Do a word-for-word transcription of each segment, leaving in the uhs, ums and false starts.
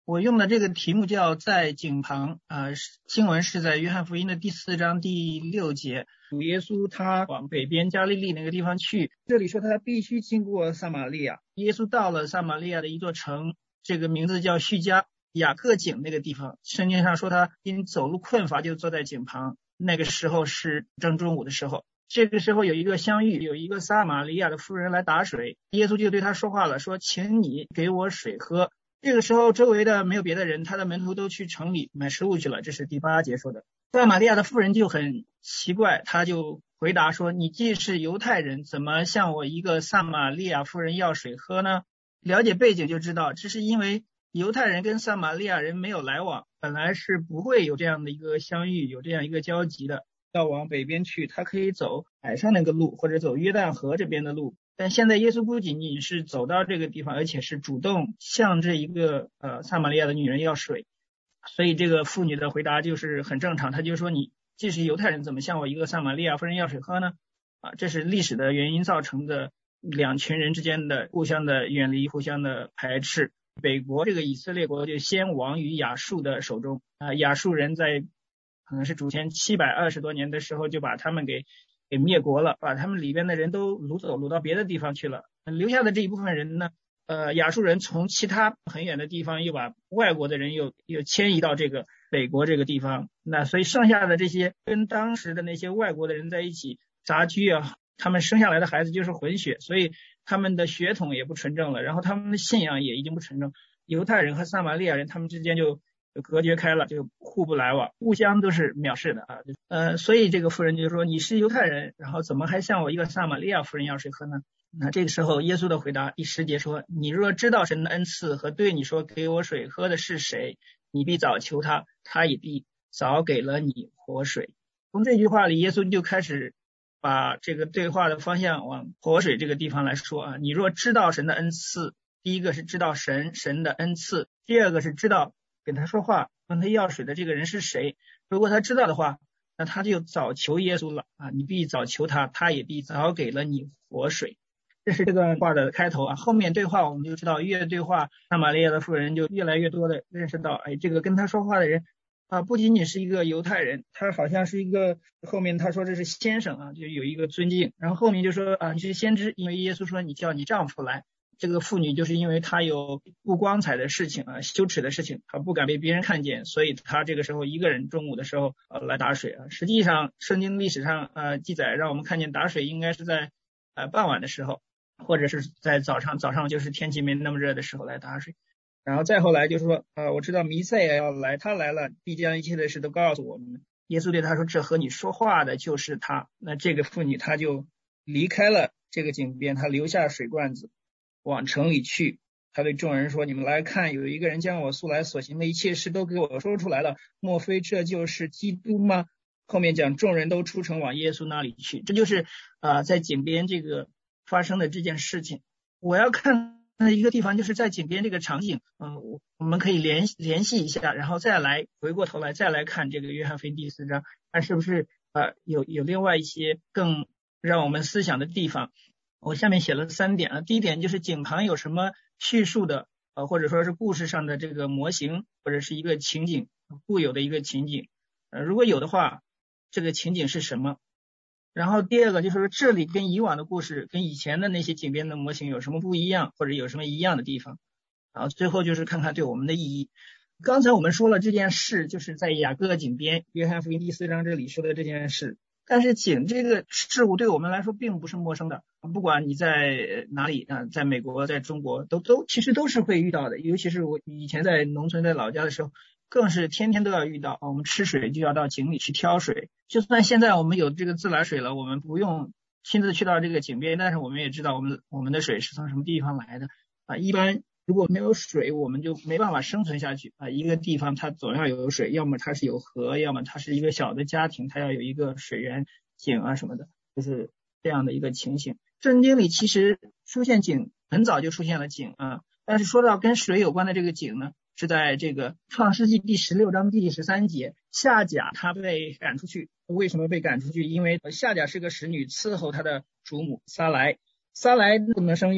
我用的这个题目叫在井旁，呃，经文是在约翰福音的第四章第六节。主耶稣他往北边加利利那个地方去，这里说他必须经过撒玛利亚。耶稣到了撒玛利亚的一座城，这个名字叫叙加，雅各井那个地方。圣经上说他因走路困乏就坐在井旁，那个时候是正中午的时候。这个时候有一个相遇，有一个撒玛利亚的妇人来打水，耶稣就对他说话了，说请你给我水喝。这个时候周围的没有别的人，他的门徒都去城里买食物去了，这是第八节说的。撒玛利亚的妇人就很奇怪，他就回答说，你既是犹太人，怎么向我一个撒玛利亚妇人要水喝呢？了解背景就知道，这是因为犹太人跟撒玛利亚人没有来往，本来是不会有这样的一个相遇，有这样一个交集的。要往北边去，他可以走海上那个路，或者走约旦河这边的路。但现在耶稣不仅仅是走到这个地方，而且是主动向这一个呃撒玛利亚的女人要水，所以这个妇女的回答就是很正常，她就说你既是犹太人，怎么向我一个撒玛利亚妇人要水喝呢？啊，这是历史的原因造成的两群人之间的互相的远离，互相的排斥。北国这个以色列国就先亡于亚述的手中啊，亚述人在可能是主前七百二十多年的时候就把他们给给灭国了，把他们里边的人都掳走，掳到别的地方去了。留下的这一部分人呢，呃，亚述人从其他很远的地方又把外国的人又又迁移到这个北国这个地方。那所以剩下的这些跟当时的那些外国的人在一起杂居啊，他们生下来的孩子就是混血，所以他们的血统也不纯正了，然后他们的信仰也已经不纯正。犹太人和撒玛利亚人他们之间就就隔绝开了，就互不来往，互相都是藐视的啊。呃，所以这个妇人就说你是犹太人，然后怎么还向我一个撒玛利亚妇人要水喝呢？那这个时候耶稣的回答第十节说，你若知道神的恩赐和对你说给我水喝的是谁，你必早求他，他也必早给了你活水。从这句话里，耶稣就开始把这个对话的方向往活水这个地方来说啊。你若知道神的恩赐，第一个是知道神神的恩赐，第二个是知道跟他说话问他要水的这个人是谁。如果他知道的话，那他就早求耶稣了啊，你必早求他，他也必早给了你活水。这是这段话的开头啊。后面对话我们就知道，越对话撒玛利亚的妇人就越来越多的认识到，哎，这个跟他说话的人啊，不仅仅是一个犹太人，他好像是一个，后面他说这是先生啊，就有一个尊敬。然后后面就说啊，你是先知，因为耶稣说你叫你丈夫来。这个妇女就是因为她有不光彩的事情啊，羞耻的事情，她不敢被别人看见，所以她这个时候一个人中午的时候呃来打水啊。实际上圣经历史上呃记载让我们看见打水应该是在呃傍晚的时候，或者是在早上，早上就是天气没那么热的时候来打水。然后再后来就是说呃我知道弥赛亚要来，他来了必将一切的事都告诉我们。耶稣对他说，这和你说话的就是他。那这个妇女她就离开了这个井边，她留下水罐子往城里去。他对众人说，你们来看，有一个人将我素来所行的一切事都给我说出来了，莫非这就是基督吗？后面讲众人都出城往耶稣那里去，这就是呃在井边这个发生的这件事情。我要看的一个地方就是在井边这个场景，嗯、呃，我们可以联联系一下，然后再来回过头来再来看这个约翰福音第四章，看是不是呃有有另外一些更让我们思想的地方。我下面写了三点啊。第一点就是井旁有什么叙述的呃或者说是故事上的这个模型，或者是一个情景，固有的一个情景，呃如果有的话，这个情景是什么？然后第二个就是说这里跟以往的故事跟以前的那些井边的模型有什么不一样，或者有什么一样的地方。然后最后就是看看对我们的意义。刚才我们说了这件事就是在雅各井边，约翰福音第四章这里说的这件事。但是井这个事物对我们来说并不是陌生的，不管你在哪里啊，在美国在中国都都其实都是会遇到的。尤其是我以前在农村在老家的时候，更是天天都要遇到。我们吃水就要到井里去挑水，就算现在我们有这个自来水了，我们不用亲自去到这个井边，但是我们也知道我们我们的水是从什么地方来的啊。一般如果没有水，我们就没办法生存下去啊。一个地方它总要有水，要么它是有河，要么它是一个小的家庭，它要有一个水源井啊什么的，就是这样的一个情形。圣经里其实出现井很早就出现了井啊，但是说到跟水有关的这个井呢，是在这个创世纪第十六章第十三节，夏甲他被赶出去。为什么被赶出去？因为夏甲是个使女，伺候他的主母撒莱，撒莱不能生育，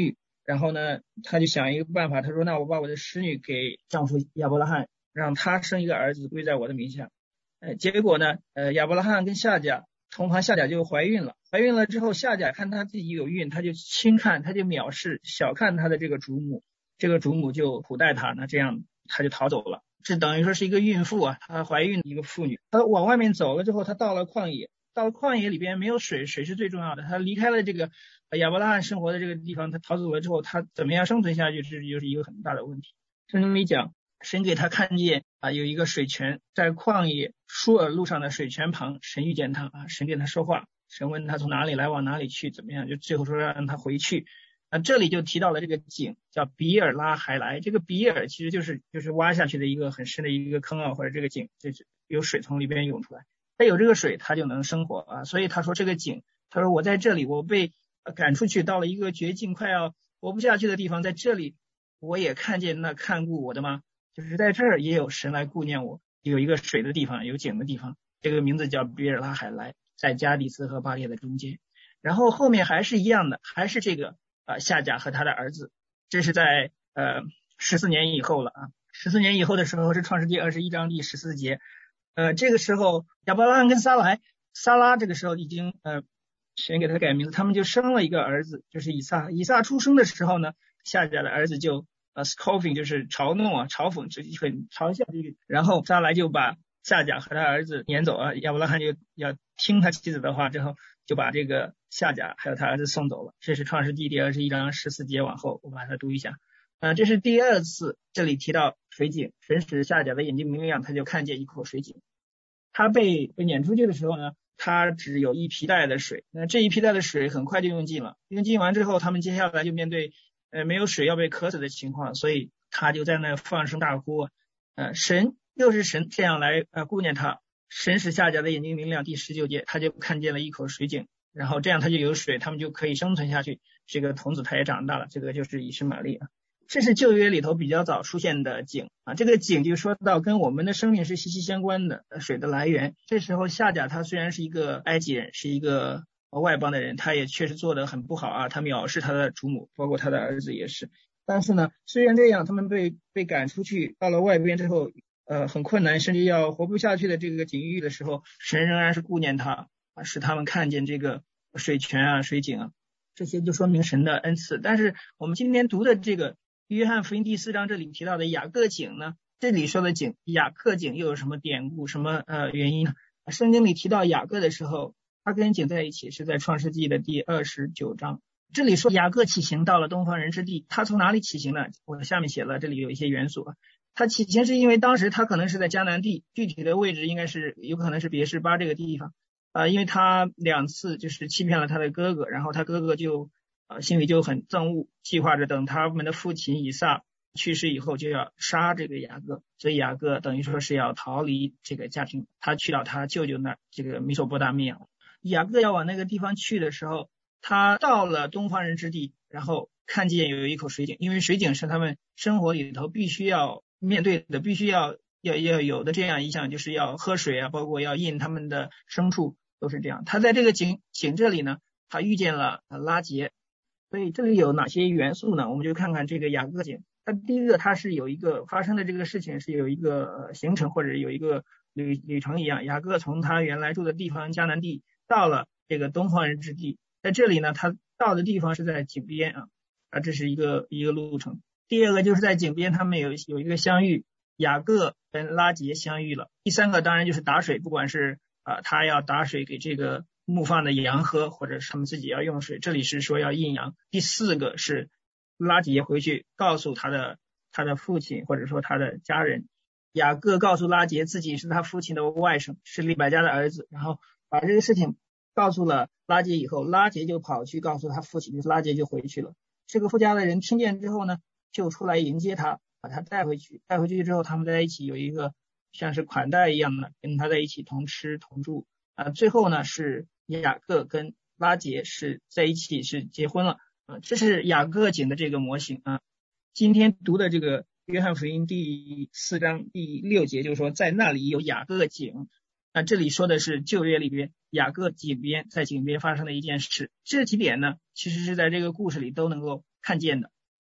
然后呢，他就想一个办法，他说那我把我的使女给丈夫亚伯拉罕，让他生一个儿子归在我的名下。呃，结果呢，呃，亚伯拉罕跟夏甲同行，夏甲就怀孕了。怀孕了之后，夏甲看他自己有孕，他就轻看，他就藐视、小看他的这个主母，这个主母就苦待他，那这样他就逃走了。这等于说是一个孕妇啊，她怀孕的一个妇女，她往外面走了之后，她到了旷野，到了旷野里边没有水，水是最重要的。她离开了这个亚伯拉罕生活的这个地方，她逃走了之后，她怎么样生存下去，这就是一个很大的问题。圣经里讲，神给他看见啊，有一个水泉在旷野舒尔路上的水泉旁，神遇见他啊，神跟他说话，神问他从哪里来往哪里去，怎么样，就最后说让他回去。啊，这里就提到了这个井叫比尔拉海莱，这个比尔其实就是就是挖下去的一个很深的一个坑啊，或者这个井就是有水从里边涌出来，它有这个水它就能生活啊，所以他说这个井，他说我在这里我被赶出去到了一个绝境快要活不下去的地方，在这里我也看见那看顾我的吗？就是在这儿也有神来顾念我，有一个水的地方，有井的地方，这个名字叫比尔拉海莱，在加底斯和巴列的中间。然后后面还是一样的，还是这个呃夏甲和他的儿子，这是在呃十四年以后了啊，十四年以后的时候是创世纪二十一章第十四节，呃这个时候亚伯拉罕跟撒来，撒拉这个时候已经呃神给他改名字，他们就生了一个儿子，就是以撒。以撒出生的时候呢，夏甲的儿子就呃 scoffing 就是嘲弄啊，嘲讽，就很嘲笑这个，然后撒来就把夏甲和他儿子撵走啊，亚伯拉罕就要听他妻子的话，之后就把这个夏甲还有他儿子送走了。这是创世纪第二十一章十四节往后，我把它读一下。呃，这是第二次这里提到水井，神使夏甲的眼睛明亮，他就看见一口水井。他被被撵出去的时候呢，他只有一皮带的水，那这一皮带的水很快就用尽了，用尽完之后，他们接下来就面对呃没有水要被渴死的情况，所以他就在那放声大哭。呃，神又是神这样来呃顾念他，神使夏甲的眼睛明亮，第十九节他就看见了一口水井，然后这样他就有水，他们就可以生存下去。这个童子他也长大了，这个就是以实玛利啊。这是旧约里头比较早出现的井啊，这个井就说到跟我们的生命是息息相关的水的来源。这时候夏甲他虽然是一个埃及人，是一个外邦的人，他也确实做得很不好啊，他藐视他的主母，包括他的儿子也是。但是呢，虽然这样，他们被被赶出去到了外边之后，呃，很困难，甚至要活不下去的这个境遇的时候，神仍然是顾念他啊，使他们看见这个水泉啊、水井啊，这些就说明神的恩赐。但是我们今天读的这个约翰福音第四章这里提到的雅各井呢，这里说的井雅各井又有什么典故、什么呃原因呢？圣经里提到雅各的时候，他跟井在一起是在创世纪的第二十九章。这里说雅各起行到了东方人之地，他从哪里起行呢？我下面写了，这里有一些元素啊。他起行是因为当时他可能是在迦南地，具体的位置应该是有可能是别是巴这个地方啊、呃，因为他两次就是欺骗了他的哥哥，然后他哥哥就呃心里就很憎恶，计划着等他们的父亲以撒去世以后就要杀这个雅各，所以雅各等于说是要逃离这个家庭，他去到他舅舅那这个米索波大米亚。雅各要往那个地方去的时候，他到了东方人之地，然后看见有一口水井，因为水井是他们生活里头必须要面对的，必须要要要有的这样一项，就是要喝水啊，包括要饮他们的牲畜都是这样。他在这个井井这里呢，他遇见了拉结，所以这里有哪些元素呢？我们就看看这个雅各井。它第一个，它是有一个发生的这个事情是有一个行程或者有一个旅旅程一样。雅各从他原来住的地方迦南地到了这个东方人之地，在这里呢，他到的地方是在井边啊，啊，这是一个一个路程。第二个就是在井边，他们有有一个相遇，雅各跟拉结相遇了。第三个当然就是打水，不管是啊他要打水给这个牧放的羊喝，或者是他们自己要用水，这里是说要饮羊。第四个是拉结回去告诉他的他的父亲或者说他的家人，雅各告诉拉结自己是他父亲的外甥，是利百加的儿子，然后把这个事情告诉了拉结以后，拉结就跑去告诉他父亲，就是拉结就回去了。这个富家的人听见之后呢，就出来迎接他，把他带回去，带回去之后他们在一起有一个像是款待一样的，跟他在一起同吃同住啊。最后呢是雅各跟拉结是在一起是结婚了啊。这是雅各井的这个模型啊。今天读的这个约翰福音第四章第六节就是说在那里有雅各井，那这里说的是旧约里边雅各井边在井边发生的一件事。这几点呢其实是在这个故事里都能够看见的。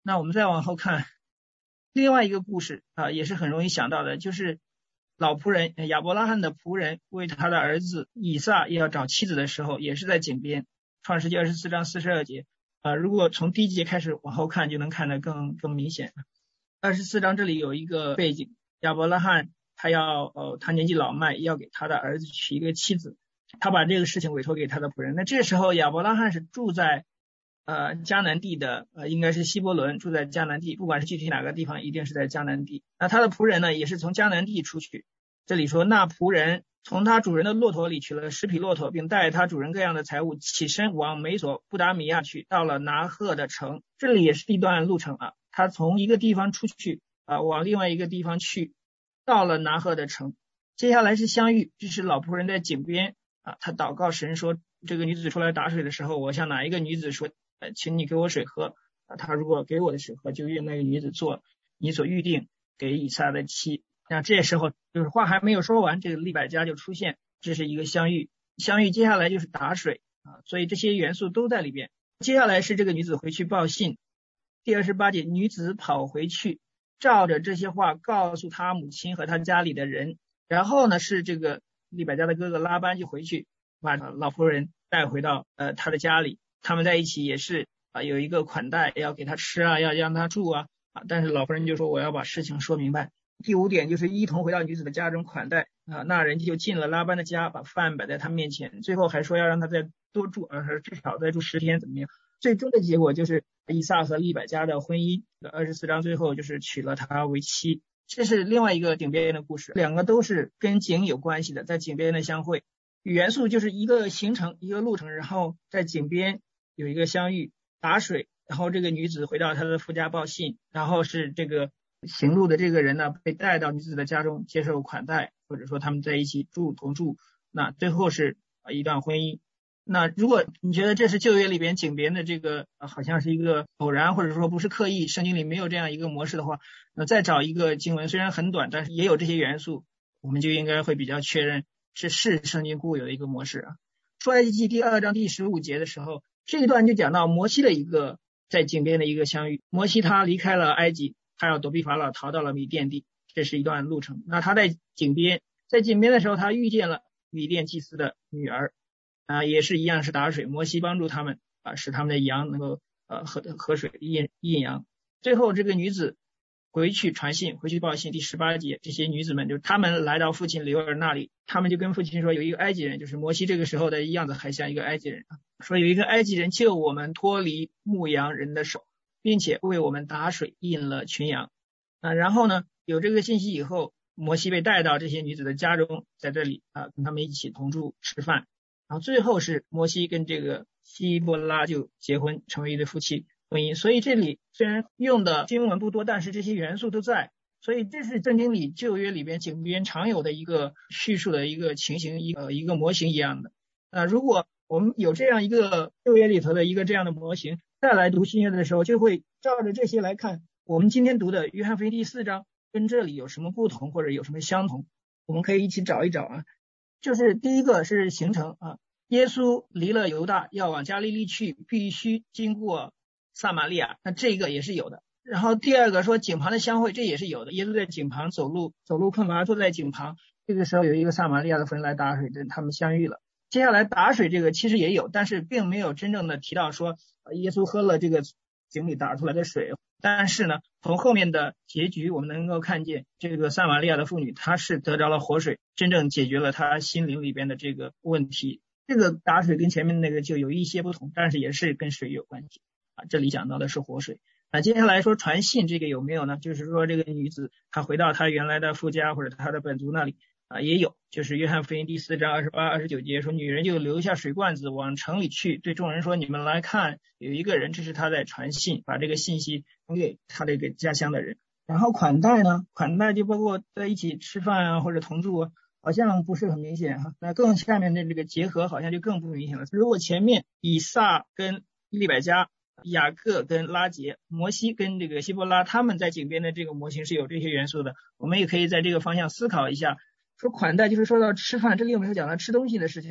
那我们再往后看另外一个故事啊、呃，也是很容易想到的，就是老仆人亚伯拉罕的仆人为他的儿子以撒要找妻子的时候，也是在井边。创世纪二十四章四十二节啊、呃，如果从第一节开始往后看，就能看得更更明显。二十四章这里有一个背景，亚伯拉罕他要呃他年纪老迈，要给他的儿子娶一个妻子，他把这个事情委托给他的仆人。那这时候亚伯拉罕是住在呃迦南地的，呃应该是希伯伦，住在迦南地，不管是具体哪个地方，一定是在迦南地。那他的仆人呢，也是从迦南地出去。这里说，那仆人从他主人的骆驼里取了十匹骆驼，并带他主人各样的财物，起身往美索不达米亚去，到了拿鹤的城。这里也是一段路程啊，他从一个地方出去啊，往另外一个地方去，到了拿鹤的城。接下来是相遇，这是老仆人在井边啊，他祷告神说，这个女子出来打水的时候，我向哪一个女子说，呃，请你给我水喝啊，他如果给我的水喝，就愿那个女子做你所预定给以撒的妻。那这时候就是话还没有说完，这个利百加就出现，这是一个相遇。相遇接下来就是打水啊，所以这些元素都在里边。接下来是这个女子回去报信，第二十八节，女子跑回去，照着这些话告诉她母亲和她家里的人。然后呢，是这个利百加的哥哥拉班就回去把老仆人带回到呃他的家里，他们在一起也是啊有一个款待，要给他吃啊，要让他住啊啊，但是老仆人就说我要把事情说明白。第五点就是一同回到女子的家中款待啊，那人就进了拉班的家，把饭摆在他面前，最后还说要让他再多住，而至少再住十天怎么样？最终的结果就是以撒和利百加的婚姻，二十四章最后就是娶了她为妻。这是另外一个井边的故事，两个都是跟井有关系的，在井边的相会，元素就是一个行程一个路程，然后在井边有一个相遇打水，然后这个女子回到她的夫家报信，然后是这个行路的这个人呢被带到女子的家中接受款待，或者说他们在一起住同住，那最后是一段婚姻。那如果你觉得这是旧约里边井边的这个、呃、好像是一个偶然，或者说不是刻意，圣经里没有这样一个模式的话，那再找一个经文虽然很短，但是也有这些元素，我们就应该会比较确认是是圣经固有的一个模式啊。出埃及记第二章第十五节的时候，这一段就讲到摩西的一个在井边的一个相遇。摩西他离开了埃及，他要躲避法老，逃到了米甸地，这是一段路程。那他在井边，在井边的时候，他遇见了米甸祭司的女儿啊，也是一样是打水，摩西帮助他们啊，使他们的羊能够呃喝喝水印印羊。最后这个女子回去传信，回去报信，第十八节，这些女子们就他们来到父亲流尔那里，他们就跟父亲说，有一个埃及人，就是摩西这个时候的样子还像一个埃及人啊，说有一个埃及人救我们脱离牧羊人的手，并且为我们打水印了群羊啊。然后呢，有这个信息以后，摩西被带到这些女子的家中，在这里啊跟他们一起同住吃饭。然后最后是摩西跟这个希波拉就结婚，成为一对夫妻婚姻。所以这里虽然用的经文不多，但是这些元素都在，所以这是圣经里旧约里边井边常有的一个叙述的一个情形，一个一个模型一样的。那、呃、如果我们有这样一个旧约里头的一个这样的模型，再来读新约的时候，就会照着这些来看，我们今天读的约翰福音第四章跟这里有什么不同，或者有什么相同，我们可以一起找一找啊。就是第一个是行程啊，耶稣离了犹大要往加利利去，必须经过撒玛利亚，那这个也是有的。然后第二个说井旁的相会，这也是有的，耶稣在井旁走路，走路困乏，坐在井旁，这个时候有一个撒玛利亚的妇人来打水，他们相遇了。接下来打水这个其实也有，但是并没有真正的提到说耶稣喝了这个井里打出来的水。但是呢，从后面的结局我们能够看见，这个撒玛利亚的妇女她是得着了活水，真正解决了她心灵里边的这个问题。这个打水跟前面那个就有一些不同，但是也是跟水有关系啊。这里讲到的是活水啊。接下来说传信，这个有没有呢？就是说这个女子她回到她原来的夫家或者她的本族那里啊，也有，就是约翰福音第四章二十八、二十九节说，女人就留下水罐子往城里去，对众人说，你们来看，有一个人，这是他在传信，把这个信息传给他这个家乡的人。然后款待呢，款待就包括在一起吃饭啊，或者同住啊，好像不是很明显哈。那更下面的这个结合好像就更不明显了。如果前面以撒跟利百加、雅各跟拉结、摩西跟这个希伯拉他们在井边的这个模型是有这些元素的，我们也可以在这个方向思考一下。说款待就是说到吃饭，这里有没有讲到吃东西的事情呢？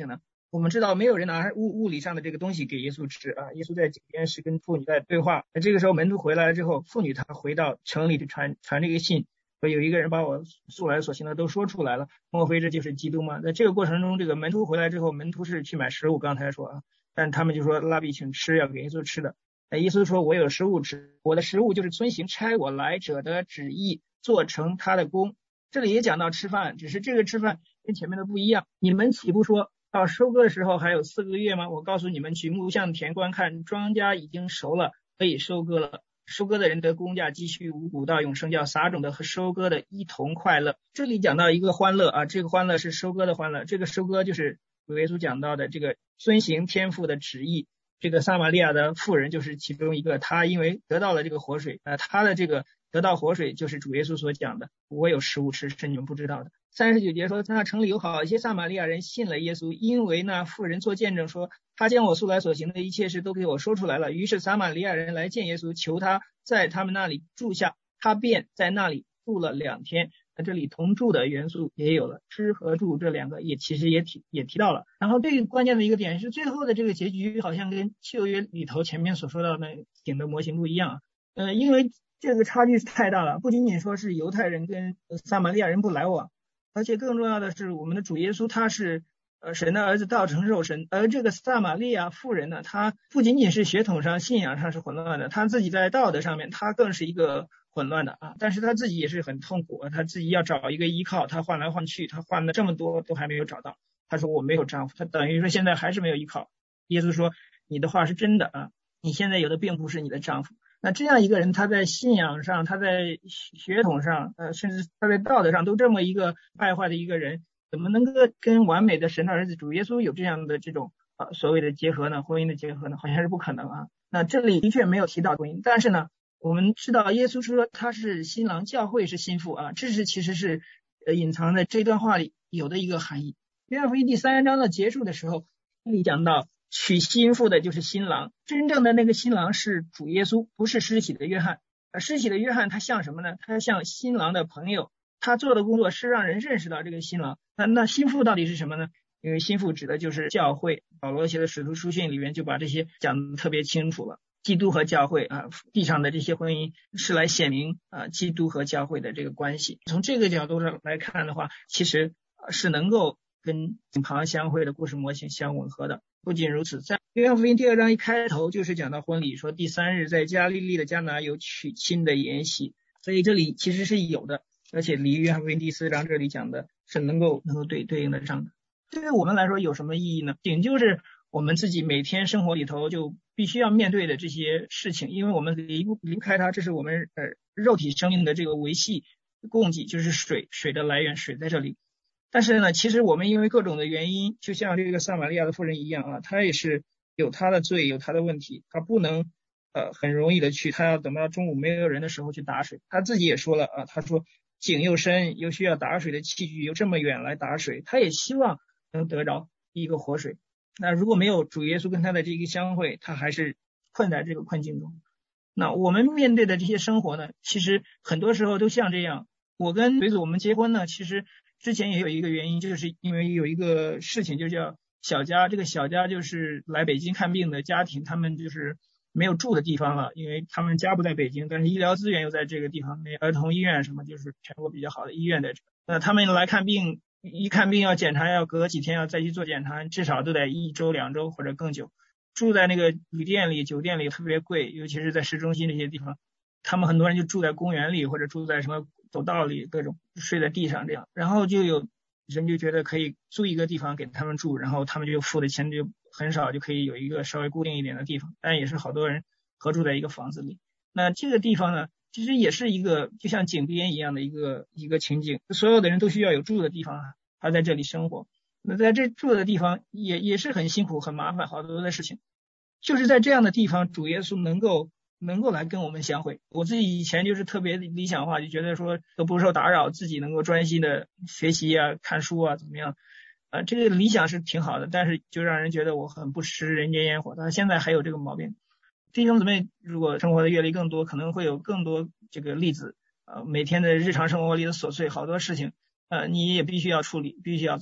我们知道没有人拿物物理上的这个东西给耶稣吃啊，耶稣在井边是跟妇女在对话。那这个时候门徒回来了之后，妇女她回到城里去传传这个信，说有一个人把我素来所行的都说出来了，莫非这就是基督吗？在这个过程中，这个门徒回来之后，门徒是去买食物，刚才说啊，但他们就说拉比请吃，要给耶稣吃的。那耶稣说我有食物吃，我的食物就是遵行差我来者的旨意，做成他的功。这里也讲到吃饭，只是这个吃饭跟前面的不一样。你们岂不说到收割的时候还有四个月吗？我告诉你们，去牧橡田观看，庄稼已经熟了，可以收割了。收割的人得工价，积蓄五谷到永生，叫撒种的和收割的一同快乐。这里讲到一个欢乐啊，这个欢乐是收割的欢乐。这个收割就是耶稣讲到的这个遵行天父的旨意。这个撒玛利亚的妇人就是其中一个，她因为得到了这个活水，呃，她的这个得到活水就是主耶稣所讲的，我有食物吃，是你们不知道的。三十九节说，那城里有好一些撒玛利亚人信了耶稣，因为那妇人做见证说，他将我素来所行的一切事都给我说出来了。于是撒玛利亚人来见耶稣，求他在他们那里住下，他便在那里住了两天。那这里同住的元素也有了，吃和住这两个也其实也提也提到了。然后最关键的一个点是，最后的这个结局好像跟旧约里头前面所说到的井的模型不一样。呃，因为这个差距是太大了，不仅仅说是犹太人跟撒玛利亚人不来往，而且更重要的是，我们的主耶稣他是呃神的儿子，道成肉身。而这个撒玛利亚妇人呢，她不仅仅是血统上信仰上是混乱的，她自己在道德上面她更是一个混乱的啊。但是她自己也是很痛苦，她自己要找一个依靠，她换来换去，她换了这么多都还没有找到。她说我没有丈夫，她等于说现在还是没有依靠。耶稣说你的话是真的啊，你现在有的并不是你的丈夫。那这样一个人，他在信仰上，他在血统上，呃，甚至他在道德上都这么一个败坏的一个人，怎么能够跟完美的神的儿子主耶稣有这样的这种呃所谓的结合呢？婚姻的结合呢？好像是不可能啊。那这里的确没有提到婚姻，但是呢，我们知道耶稣说他是新郎，教会是新妇啊，这是其实是呃隐藏在这段话里有的一个含义。约翰福音第三章的结束的时候，这里讲到娶新妇的就是新郎，真正的那个新郎是主耶稣，不是施洗的约翰。而施洗的约翰他像什么呢？他像新郎的朋友，他做的工作是让人认识到这个新郎。那那新妇到底是什么呢？因为新妇指的就是教会，保罗写的使徒书信里面就把这些讲得特别清楚了。基督和教会啊，地上的这些婚姻是来显明啊基督和教会的这个关系。从这个角度上来看的话，其实是能够跟井旁相会的故事模型相吻合的。不仅如此，在约翰福音第二章一开头就是讲到婚礼，说第三日在加利利的迦拿有娶亲的筵席，所以这里其实是有的，而且离约翰福音第四章这里讲的是能够能够对对应得上的。对于我们来说有什么意义呢？仅就是我们自己每天生活里头就必须要面对的这些事情，因为我们离不离不开它，这是我们呃肉体生命的这个维系供给，就是水水的来源，水在这里。但是呢，其实我们因为各种的原因，就像这个撒玛利亚的妇人一样啊，她也是有她的罪，有她的问题，她不能呃很容易的去，她要等到中午没有人的时候去打水。她自己也说了啊，她说井又深，又需要打水的器具，又这么远来打水，她也希望能得着一个活水。那如果没有主耶稣跟她的这个相会，她还是困在这个困境中。那我们面对的这些生活呢，其实很多时候都像这样。我跟随子我们结婚呢，其实之前也有一个原因，就是因为有一个事情就叫小家，这个小家就是来北京看病的家庭，他们就是没有住的地方了，因为他们家不在北京，但是医疗资源又在这个地方，那儿童医院什么就是全国比较好的医院在这。那他们来看病，一看病要检查，要隔几天要再去做检查，至少都得一周两周或者更久。住在那个旅店里酒店里特别贵，尤其是在市中心这些地方，他们很多人就住在公园里或者住在什么走道里，各种睡在地上这样。然后就有人就觉得可以租一个地方给他们住，然后他们就付的钱就很少，就可以有一个稍微固定一点的地方，但也是好多人合住在一个房子里。那这个地方呢，其实也是一个就像井边一样的一个一个情景，所有的人都需要有住的地方，他在这里生活。那在这住的地方也也是很辛苦很麻烦，好多的事情。就是在这样的地方，主耶稣能够能够来跟我们相会。我自己以前就是特别理想化，就觉得说都不受打扰，自己能够专心的学习啊看书啊怎么样啊、呃，这个理想是挺好的，但是就让人觉得我很不食人间烟火。他现在还有这个毛病。弟兄姊妹如果生活的阅历更多，可能会有更多这个例子啊、呃，每天的日常生活里的琐碎好多事情呃，你也必须要处理，必须要做。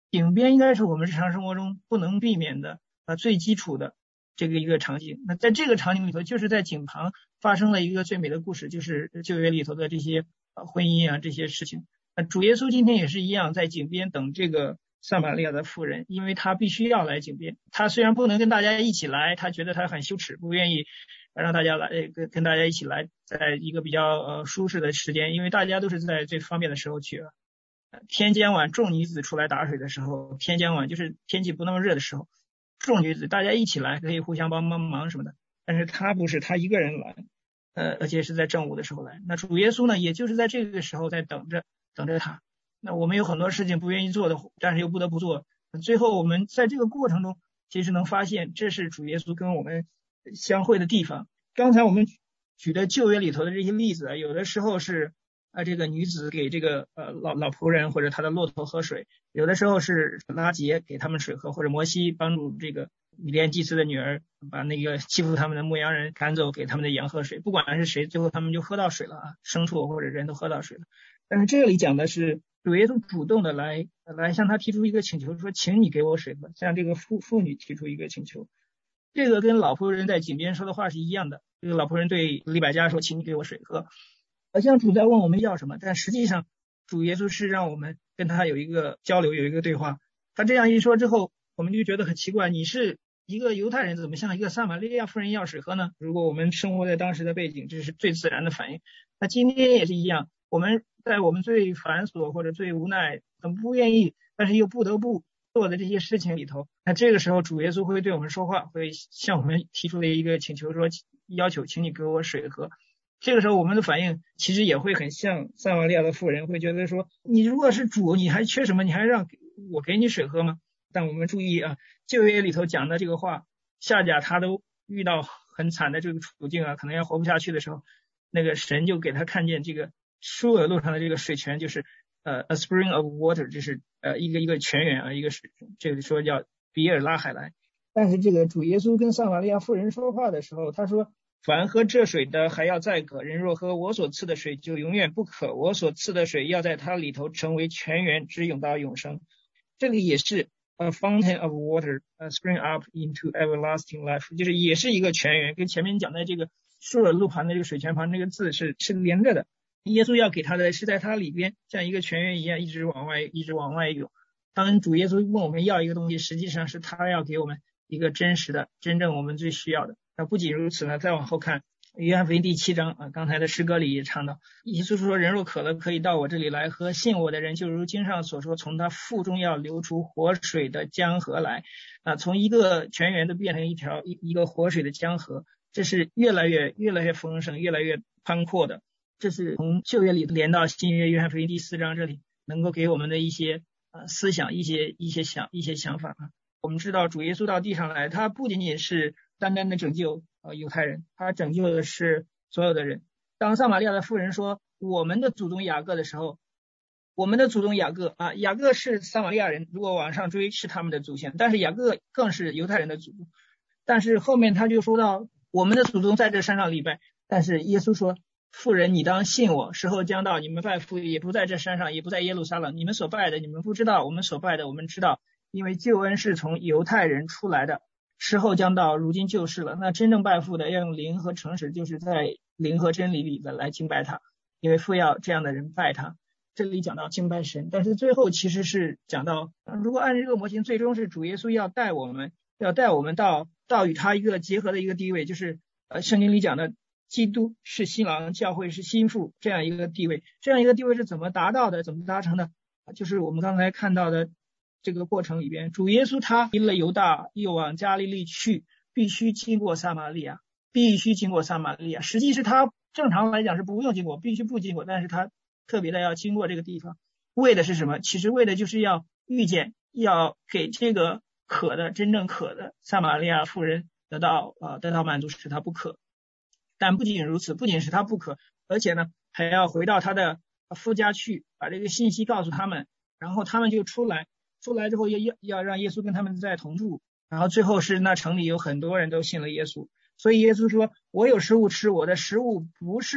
井边应该是我们日常生活中不能避免的啊最基础的这个一个场景。那在这个场景里头，就是在井旁发生了一个最美的故事，就是旧约里头的这些啊婚姻啊这些事情。那主耶稣今天也是一样，在井边等这个撒玛利亚的妇人，因为他必须要来井边。他虽然不能跟大家一起来，他觉得他很羞耻，不愿意让大家来跟跟大家一起来，在一个比较呃舒适的时间，因为大家都是在最方便的时候去。天将晚，众女子出来打水的时候，天将晚就是天气不那么热的时候，众女子大家一起来，可以互相帮帮忙什么的。但是他不是，他一个人来，呃，而且是在正午的时候来。那主耶稣呢，也就是在这个时候在等着等着他。那我们有很多事情不愿意做的，但是又不得不做。最后我们在这个过程中，其实能发现这是主耶稣跟我们相会的地方。刚才我们举的旧约里头的这些例子啊，有的时候是啊，这个女子给这个呃老老仆人或者他的骆驼喝水，有的时候是拉结给他们水喝，或者摩西帮助这个米甸祭司的女儿把那个欺负他们的牧羊人赶走，给他们的羊喝水。不管是谁，最后他们就喝到水了啊，牲畜或者人都喝到水了。但是这里讲的是主耶稣主动的来来向他提出一个请求，说请你给我水喝，向这个妇妇女提出一个请求。这个跟老仆人在井边说的话是一样的。这个老仆人对利百加说，请你给我水喝，好像主在问我们要什么，但实际上主耶稣是让我们跟他有一个交流，有一个对话。他这样一说之后，我们就觉得很奇怪，你是一个犹太人，怎么向一个撒玛利亚妇人要水喝呢？如果我们生活在当时的背景，这是最自然的反应。那今天也是一样，我们在我们最繁琐或者最无奈很不愿意但是又不得不做的这些事情里头，那这个时候主耶稣会对我们说话，会向我们提出了一个请求，说要求请你给我水喝。这个时候我们的反应其实也会很像撒玛利亚的妇人，会觉得说你如果是主，你还缺什么？你还让我给你水喝吗？但我们注意啊，旧约里头讲的这个话，夏甲他都遇到很惨的这个处境啊，可能要活不下去的时候，那个神就给他看见这个舒尔路上的这个水泉，就是呃 a spring of water， 就是呃一个一个泉源啊，一个水，这个说叫比尔拉海莱。但是这个主耶稣跟撒玛利亚妇人说话的时候，他说凡喝这水的还要再渴，人若喝我所赐的水就永远不渴，我所赐的水要在它里头成为泉源，直涌到永生。这里也是 a fountain of water a spring up into everlasting life， 就是也是一个泉源，跟前面讲的这个舒尔路旁的这个水泉旁这个字是是连着的。耶稣要给他的是在他里边像一个泉源一样一直往外一直往外涌。当主耶稣问我们要一个东西，实际上是他要给我们一个真实的真正我们最需要的。那不仅如此呢，再往后看约翰福音第七章啊，刚才的诗歌里也唱到，耶稣说人若渴了可以到我这里来喝，信我的人就如经上所说，从他腹中要流出活水的江河来啊，从一个泉源都变成一条一一个活水的江河，这是越来越越来越丰盛越来越宽阔的。这是从旧约里连到新约约翰福音第四章这里能够给我们的一些呃思想一些一些想一些想法啊。我们知道主耶稣到地上来，他不仅仅是单单的拯救呃犹太人，他拯救的是所有的人。当撒玛利亚的妇人说我们的祖宗雅各的时候，我们的祖宗雅各啊，雅各是撒玛利亚人，如果往上追是他们的祖先，但是雅各更是犹太人的祖宗。但是后面他就说到我们的祖宗在这山上礼拜，但是耶稣说妇人你当信我，时候将到，你们拜父也不在这山上，也不在耶路撒冷，你们所拜的你们不知道，我们所拜的我们知道，因为救恩是从犹太人出来的，时候将到，如今就是了。那真正拜父的要用灵和诚实，就是在灵和真理里的来敬拜他，因为父要这样的人拜他。这里讲到敬拜神，但是最后其实是讲到如果按这个模型，最终是主耶稣要带我们要带我们到到与他一个结合的一个地位，就是呃圣经里讲的基督是新郎，教会是新妇，这样一个地位。这样一个地位是怎么达到的，怎么达成的？就是我们刚才看到的这个过程里边，主耶稣他离了犹大又往加利利去，必须经过撒玛利亚，必须经过撒玛利亚。实际是他正常来讲是不用经过，必须不经过，但是他特别的要经过这个地方，为的是什么？其实为的就是要遇见，要给这个渴的真正渴的撒玛利亚妇人得到呃得到满足，使他不渴。但不仅如此，不仅是他不渴，而且呢还要回到他的夫家去，把这个信息告诉他们，然后他们就出来，出来之后要要让耶稣跟他们再同住，然后最后是那城里有很多人都信了耶稣。所以耶稣说我有食物吃，我的食物不是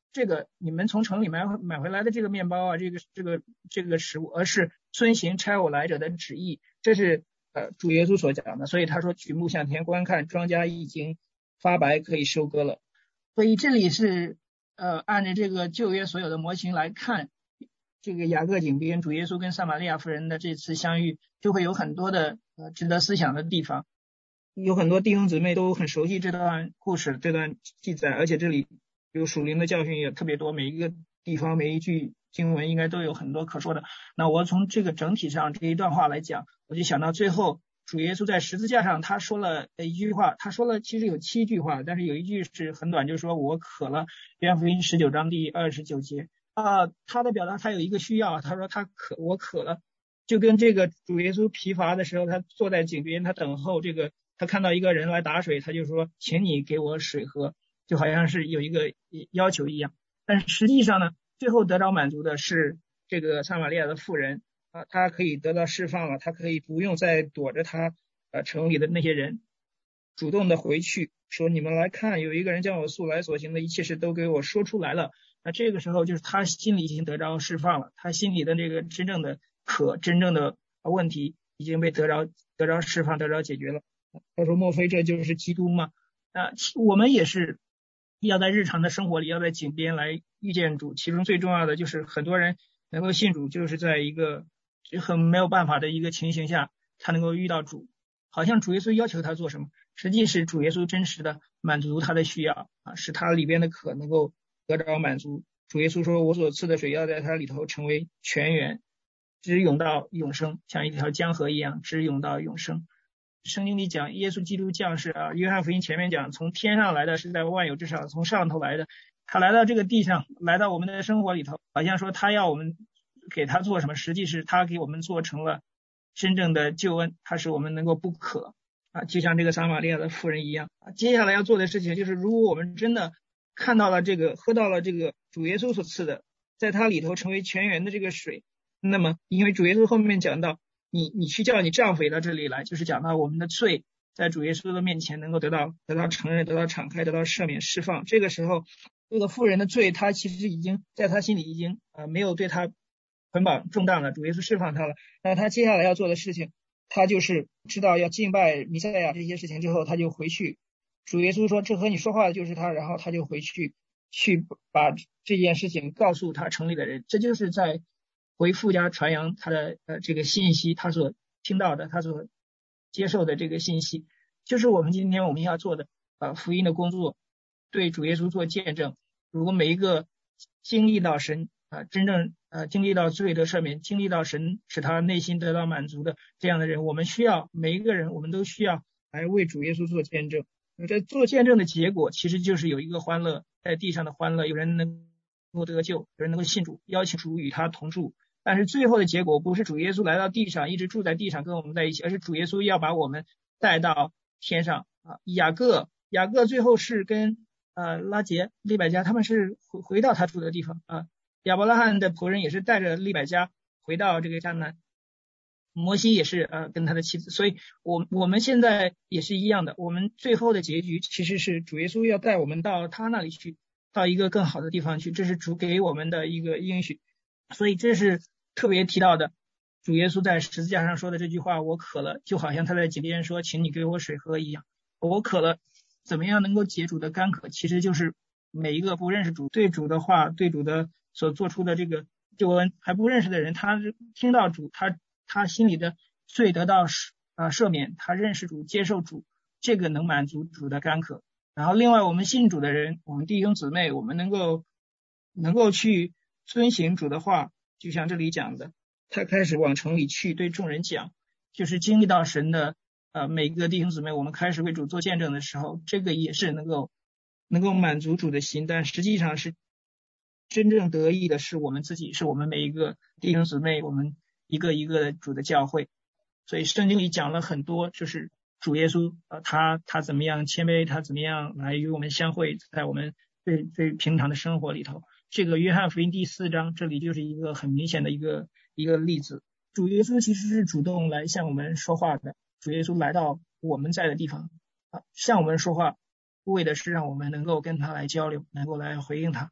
这个你们从城里买买回来的这个面包啊，这个这个这个食物，而是遵行差我来者的旨意。这是呃主耶稣所讲的。所以他说举目向天观看，庄稼已经发白，可以收割了。所以这里是呃按照这个旧约所有的模型来看，这个雅各井边主耶稣跟撒玛利亚妇人的这次相遇，就会有很多的呃值得思想的地方。有很多弟兄姊妹都很熟悉这段故事，这段记载，而且这里有属灵的教训也特别多，每一个地方每一句经文应该都有很多可说的。那我从这个整体上这一段话来讲，我就想到最后主耶稣在十字架上他说了一句话，他说了其实有七句话，但是有一句是很短，就是说我渴了。约翰福音十九章第二十九节啊，他的表达他有一个需要，他说他渴，我渴了，就跟这个主耶稣疲乏的时候，他坐在井边，他等候这个，他看到一个人来打水，他就说请你给我水喝，就好像是有一个要求一样。但是实际上呢，最后得到满足的是这个撒玛利亚的妇人啊，她可以得到释放了，她可以不用再躲着她呃城里的那些人，主动的回去说你们来看，有一个人将我素来所行的一切事都给我说出来了。那这个时候就是他心里已经得着释放了，他心里的这个真正的渴，真正的问题已经被得着得着释放，得着解决了。他说莫非这就是基督吗？啊，我们也是要在日常的生活里，要在井边来遇见主，其中最重要的就是很多人能够信主，就是在一个很没有办法的一个情形下才能够遇到主，好像主耶稣要求他做什么，实际是主耶稣真实的满足他的需要啊，使他里边的渴能够得着满足。主耶稣说我所赐的水要在他里头成为泉源，直涌到永生，像一条江河一样直涌到永生。圣经里讲耶稣基督降世啊，约翰福音前面讲从天上来的是在万有之上，从上头来的，他来到这个地上，来到我们的生活里头，好像说他要我们给他做什么，实际是他给我们做成了真正的救恩，他使我们能够不渴啊，就像这个撒玛利亚的妇人一样啊。接下来要做的事情就是，如果我们真的看到了这个，喝到了这个主耶稣所赐的，在他里头成为泉源的这个水，那么因为主耶稣后面讲到你你去叫你丈夫也到这里来，就是讲到我们的罪在主耶稣的面前能够得到得到承认，得到敞开，得到赦免释放。这个时候这个妇人的罪他其实已经在他心里已经呃没有对他捆绑重担了，主耶稣释放他了。那他接下来要做的事情，他就是知道要敬拜弥赛亚这些事情之后，他就回去。主耶稣说这和你说话的就是他，然后他就回去去把这件事情告诉他城里的人，这就是在回父家传扬他的呃这个信息，他所听到的，他所接受的这个信息，就是我们今天我们要做的呃福音的工作，对主耶稣做见证。如果每一个经历到神啊、呃、真正呃经历到罪的赦免，经历到神使他内心得到满足的这样的人，我们需要每一个人，我们都需要来为主耶稣做见证。这做见证的结果其实就是有一个欢乐，在地上的欢乐，有人能够得救，有人能够信主，邀请主与他同住。但是最后的结果不是主耶稣来到地上一直住在地上跟我们在一起，而是主耶稣要把我们带到天上啊。雅各雅各最后是跟呃拉结利百加他们是回回到他住的地方啊。亚伯拉罕的仆人也是带着利百加回到这个迦南，摩西也是呃跟他的妻子，所以我我们现在也是一样的，我们最后的结局其实是主耶稣要带我们到他那里去，到一个更好的地方去，这是主给我们的一个应许。所以这是特别提到的，主耶稣在十字架上说的这句话，我渴了，就好像他在井边说请你给我水喝一样。我渴了，怎么样能够解主的干渴，其实就是每一个不认识主，对主的话，对主的所做出的这个救恩还不认识的人，他听到主，他他心里的罪得到呃赦免，他认识主，接受主，这个能满足主的干渴。然后另外我们信主的人，我们弟兄姊妹，我们能够能够去遵行主的话，就像这里讲的，他开始往城里去对众人讲，就是经历到神的呃每个弟兄姊妹，我们开始为主做见证的时候，这个也是能够能够满足主的心，但实际上是真正得益的是我们自己，是我们每一个弟兄姊妹，我们一个一个主的教会。所以圣经里讲了很多，就是主耶稣呃他他怎么样谦卑，他怎么样来与我们相会，在我们最最平常的生活里头。这个约翰福音第四章这里就是一个很明显的一个一个例子，主耶稣其实是主动来向我们说话的，主耶稣来到我们在的地方啊，向我们说话，为的是让我们能够跟他来交流，能够来回应他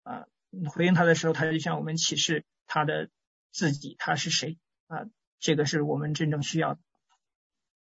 啊，回应他的时候，他就向我们启示他的自己，他是谁啊，这个是我们真正需要的。